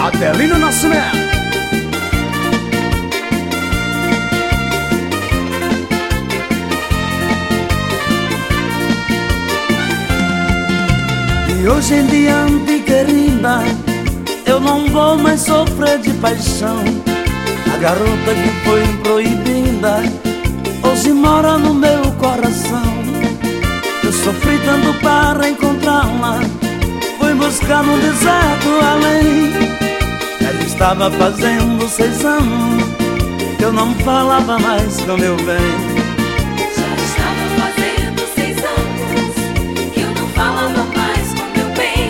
Adelino Nascimento. E hoje em diante, querida, eu não vou mais sofrer de paixão. A garota que foi proibida hoje mora no meu coração. Eu sofri tanto para encontrá-la, fui buscar no deserto além. Ela estava fazendo 6 anos que eu não falava mais com meu bem. Já estava fazendo 6 anos que eu não falava mais com meu bem.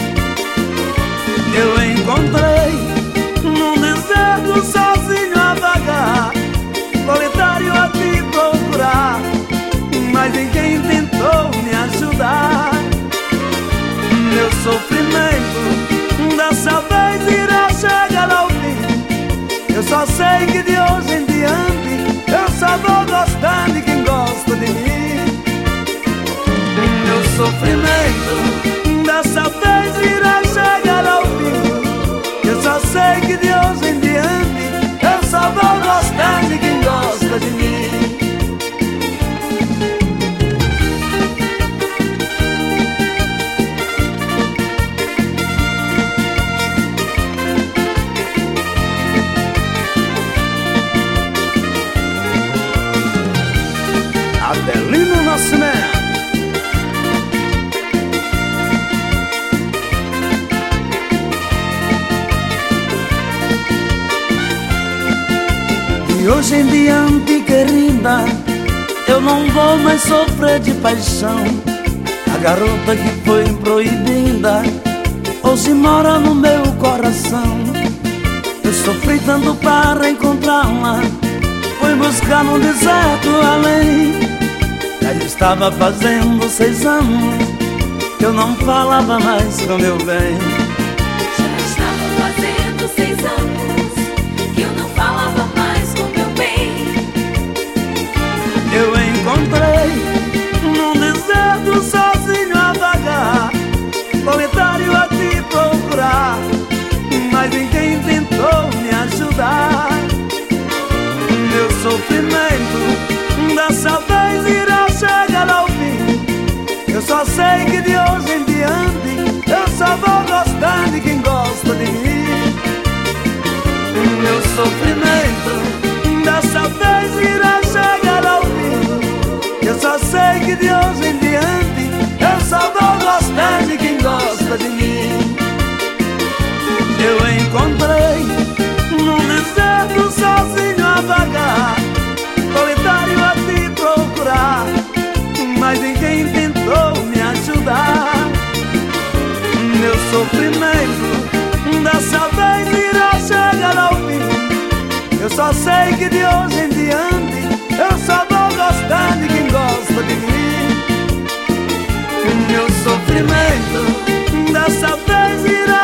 Eu encontrei num deserto sozinho a vagar, solitário a te procurar, mas ninguém tentou me ajudar. Meu sofrimento dessa vez irá chegar ao fim. Eu só sei que de hoje em diante eu só vou gostar de quem gosta de mim. Meu sofrimento dessa vez irá chegar ao fim. Eu só sei que de hoje em diante eu só vou gostar de quem gosta de mim. Adelino Nascimento. E hoje em diante, querida, eu não vou mais sofrer de paixão. A garota que foi proibida hoje mora no meu coração. Eu sofri tanto para encontrá-la, fui buscar no deserto além. Ela estava fazendo 6 anos que eu não falava mais com meu bem. Já estava fazendo 6 anos que eu não falava mais com meu bem. Eu encontrei num deserto sozinho a vagar, solitário a te procurar, mas ninguém tentou me ajudar. Meu sofrimento dessa vez irá chegar ao fim. Eu só sei que de hoje em diante eu só vou gostar de quem gosta de mim. Meu sofrimento dessa vez irá chegar ao fim. Eu só sei que de hoje em diante eu só vou gostar de quem gosta de mim. Eu encontrei num deserto sozinho a vagar, solitário a te procurar, mas ninguém tentou me ajudar. Meu sofrimento dessa vez irá chegar ao fim. Eu só sei que de hoje em diante eu só vou gostar de quem gosta de mim. Meu sofrimento dessa vez irá